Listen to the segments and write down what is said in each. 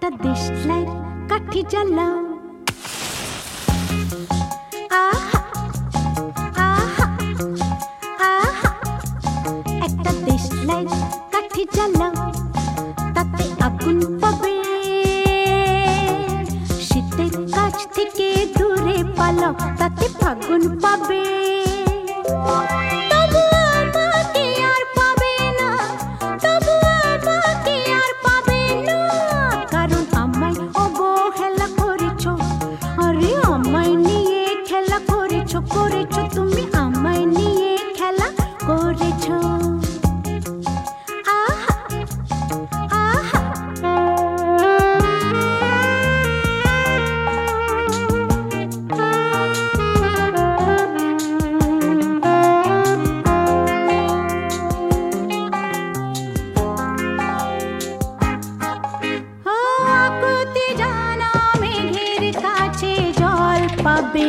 একটা দেশলাই কাঠি জ্বালাও। আহা আহা আহা, একটা দেশলাই কাঠি জ্বালাও, তাতে আগুন পাবে। শীতের কাছ থেকে দূরে পালাও, তাতে ফাগুন পাবে। করেছো তুমি আমায় নিয়ে খেলা করেছো। আহা আহা, আকুতি জানা মেঘের কাছে জল পাবে।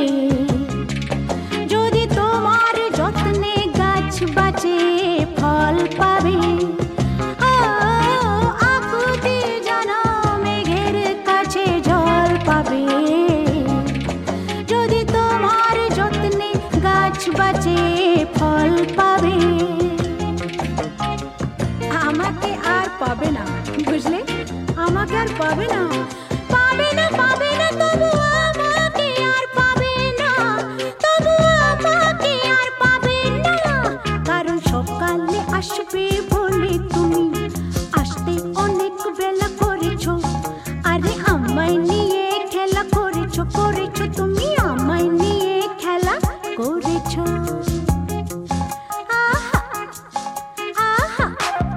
ফল পাবে। আকুতি জানা মেঘের কাছে জল পাবে। যদি তোমার যত্নে গাছ বাঁচে ফল পাবে। আমাকে আর পাবে না, বুঝলে? আমাকে আর পাবে না, পাবে না, পাবে না, তবু আমাকে আর পাবে না, তবু আমাকে আর পাবে না। কারণ সকালে আসবে বলে তুমি আসতে অনেক বেলা করেছো। আরে আমায় নিয়ে খেলা করেছো, করেছো তুমি আমায় নিয়ে খেলা করেছো। আহা আহা,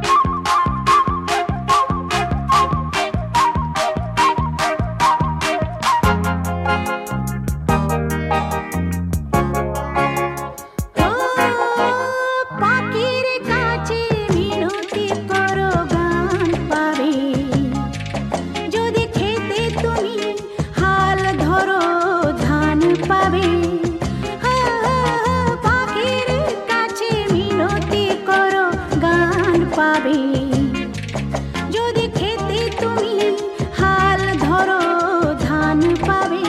পাখির কাছে মিনতি করো গান পাবে। যদি খেতে তুমি হাল ধরো ধান পাবে। পাখির কাছে মিনতি করো গান পাবে। যদি খেতে তুমি হাল ধরো ধান পাবে।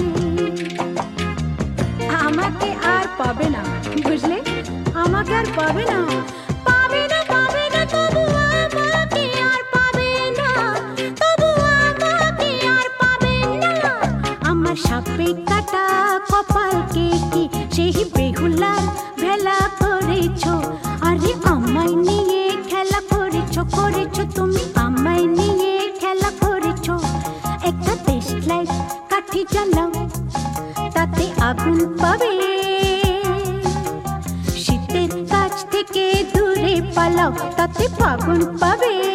আমাকে আর পাবে না, বুঝলে? আমাকে আর পাবে না, পাবে না, পাবে না, তবু আমাকে আর পাবে না, তবু আমাকে আর পাবে না। আমার সাপে কাটা কপালকে কি সেই বেহুলার ভেলা করেছো। আরে আমায় নিয়ে খেলা করেছো, করেছো তুমি আমায় নিয়ে খেলা করেছো। একটা দেশলাই কাঠি জ্বালাও, তাতে আগুন পাবে। শীতের কাছ থেকে দূরে পালাও, তাতে ফাগুন পাবে।